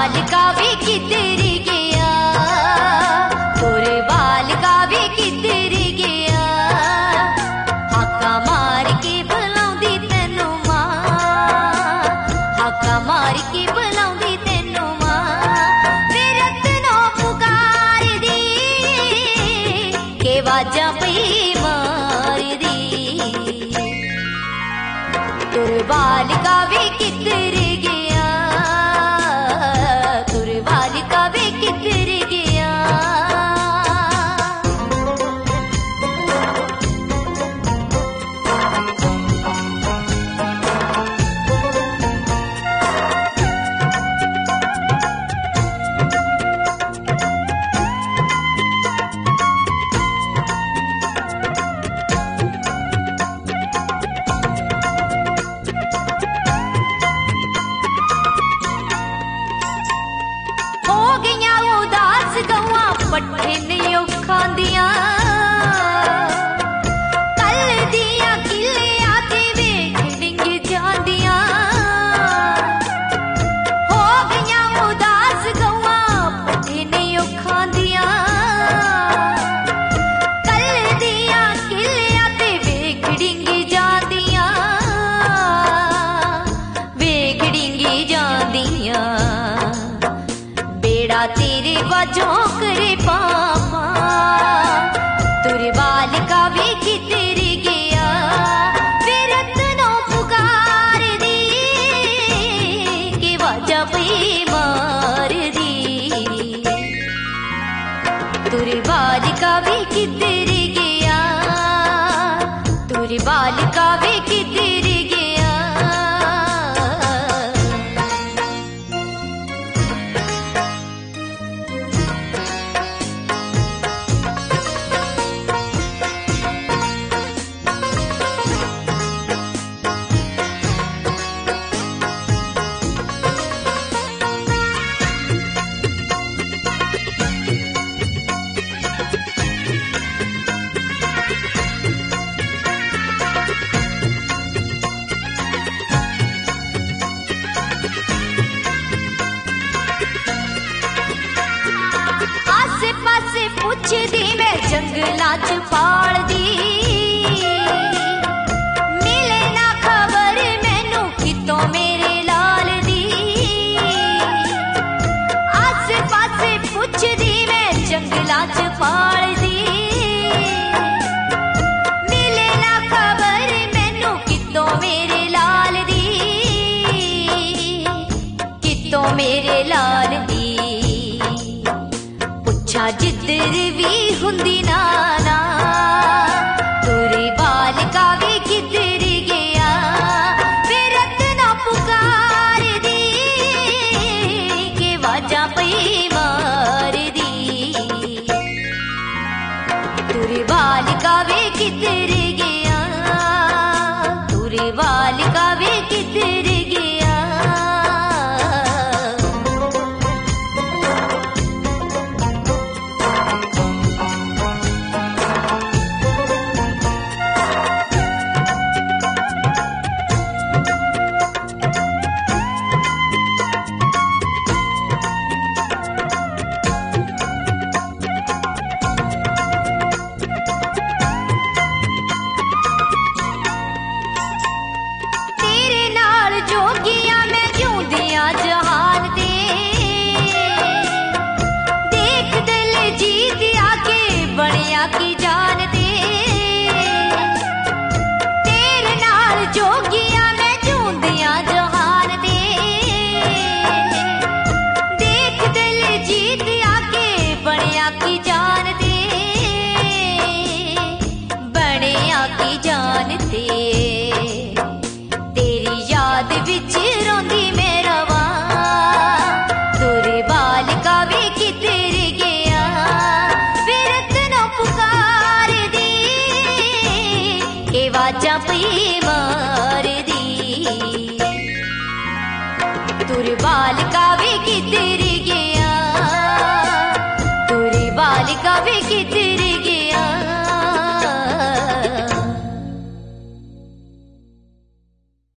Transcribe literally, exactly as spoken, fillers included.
बालिका वे किधर गया, तुर बालिका वे किधर गया, हाका मार के बुलाउंदी तैनू मां, हाका मार के बुलाउंदी तैनू मां, वे रत्नो पुकार दी के वाजा पई मार दी, तुर बालिका वे किधर गया, तुर बालिका वे किधर गया। पट्ठे नहीं खांदिया कल दिया किले आते वेख डिंग जांदिया, हो गया उदास गवा पट्ठे नहीं खांदिया कल दिया किले आते वेख डिंग जांदिया, वेख डिंग जांदिया, बेड़ा तेरे बाजों करे पापा, तुर बालिका वे किधर गया, वे रत्नों पुकार दी के वाजा पई मार दी, तुर बालिका वे किधर गया, तुर बालिका वे किधर गया। पुछदी मैं जंगलां च पाल दी, मिले ना खबर मैनू कितों मेरे लाल दी, आसे पासे पुछदी मैं जंगलां च पाल दी, मिले ना खबर मैनू कितों मेरे लाल दी, कितों मेरे लाल दी, जिधर भी हुंदी नाना, तुर बालिका वे किधर गया, वे रत्ना पुकार दी के वाजा पई मार दी, तुर बालिका वे किधर गया, तुर बालिका वे किधर गया। की जान दे तेरे नाल जोगिया मैं जूंदिया जहान दे, देख दिल जीत आके बनिया की जान दे, बनिया की जान दे, तेरी याद विच रोंदी मैं रवां, तुर बालिका वे किधर गया, पुकार दी के वाजा पई मार दी, तुर बालिका वे किधर गया, तुर बालिका वे किधर